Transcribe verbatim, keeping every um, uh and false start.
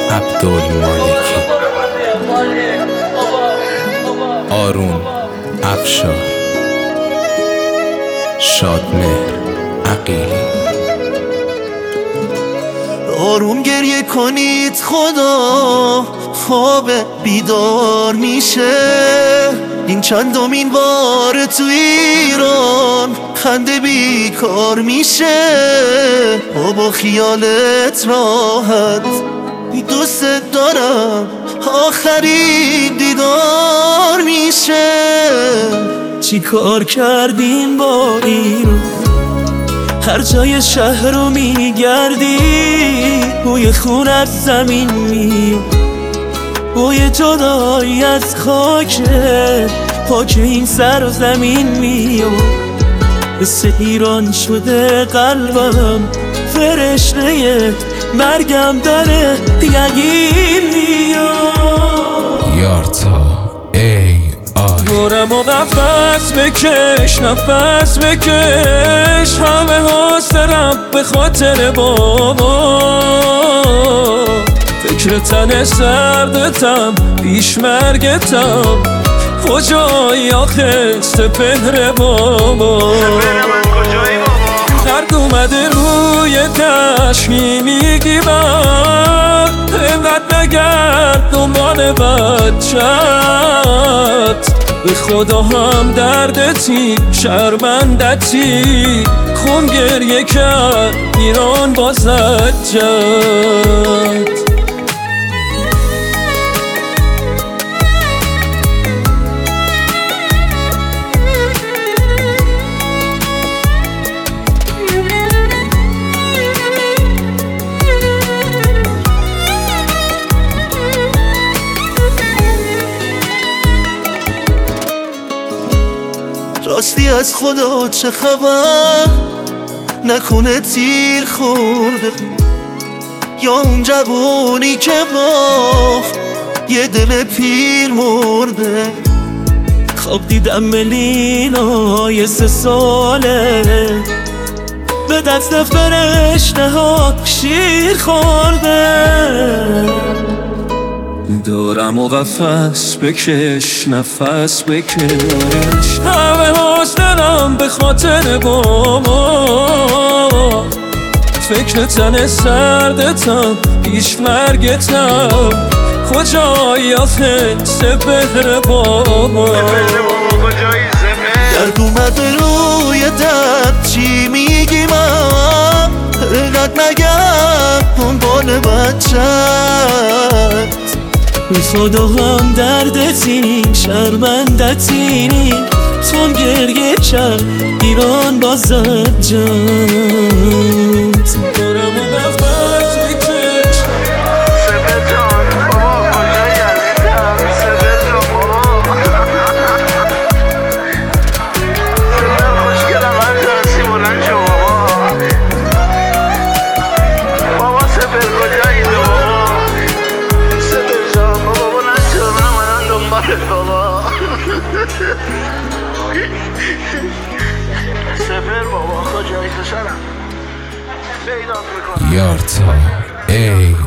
عبدالمالکی، آرون افشار، شادمهر عقیلی. آروم گریه کنید خدا خواب بیدار میشه. این چندمین بار تو ایران خنده بیکار میشه. بابا خیالت راحت دوست دارم آخرین دیدار میشه. چی کار کردیم با ایران؟ هر جای شهر رو میگردی بوی خون از زمین میاد، بوی جدایی از خاک پاک این سر و زمین میاد. مثل ایران شده قلبم فرشته مرگم داره یقین میاد. یارتا ای آی دورم و نفس بکش نفس بکش، همه حاضرم به خاطر بابا. فکر تن سردتم پیش مرگتم، کجایی آخه سپهر بابا. درد اومده روی دشمی میگی من اینقدر نگرد دنبال بچت. به خدا هم دردتی شرمندتی، خون گریه کرد ایران بازت جد. راستی از خدا چه خبر؟ نکنه تیر خورده یا اون جوونی که باخت یه دل پیر مرده. خواب دیدم ملینای سه ساله به دست فرشته ها شیر خورده. دارم و قفس بکش نفس بکش، همه حاضرم به خاطر بابا. فکر تن سردتم پیش مرگتم، کجایی آخه سپهر بابا. درد اومده روی درد چی میگی من؟ اینقدر نگم دنبال بچت. بی خدا هم دردتی شرمندتی، تو گریه کرد ایران بازت جد. دارم و نفس بکش سپر جان بابا کجایی عزیزم؟ سپر جان بابا سپر خوشگلم هر جانسی بلند شو بابا. بابا سپر کجایی تو بابا؟ سپر جان بابا بلند شو، من اومدم دنبالت بابا. سپر بابا کجایی پسرم؟ پیدات میکنم. یارتا ای